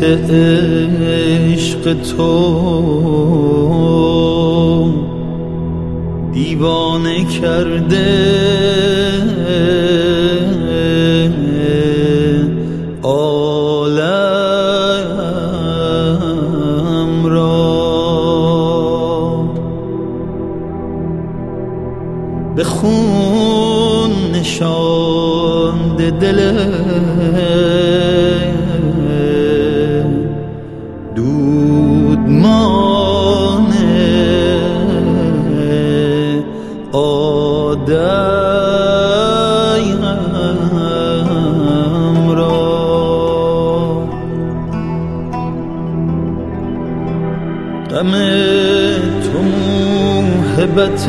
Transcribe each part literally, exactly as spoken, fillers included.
عشق تو دیوانه کرده عالم را، به خون نشانده دل دودمان آدم را، غم تو موهبت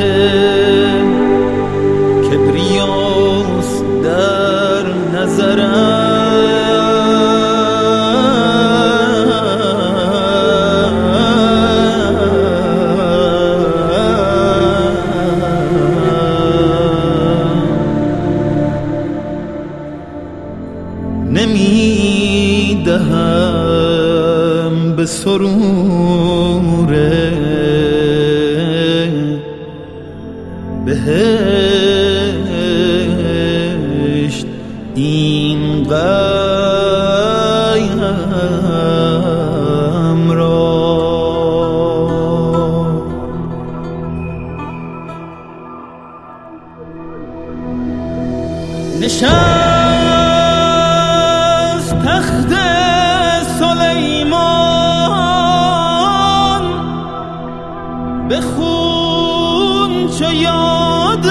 کبریاست در نظرم، نمی دهم به سرور بهشت این قیم را، نشست تخت سلیمان به خون چو یاد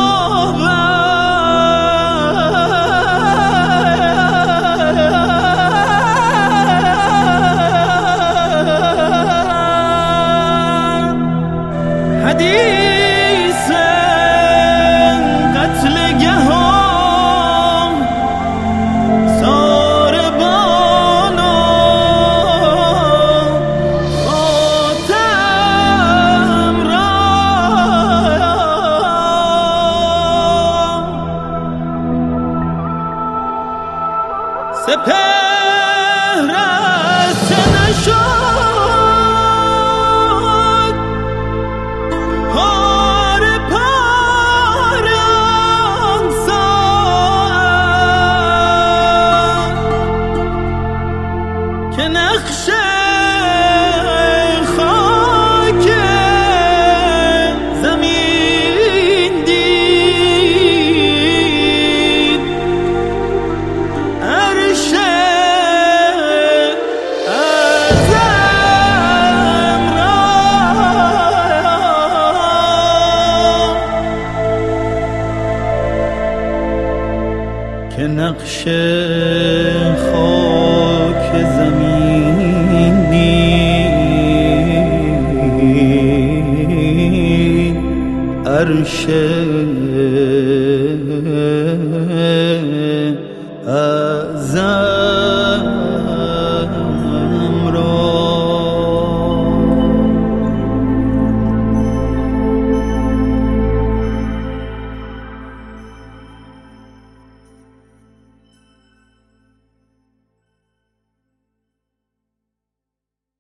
آورد، حدیث قتلگه ها ساربان و خاتم را، سپهر از چه نشد پاره پاره آن ساعت که نقش خاک زمین دید، عرش اعظم را، که نقش خاک زمین دید، عرش اعظم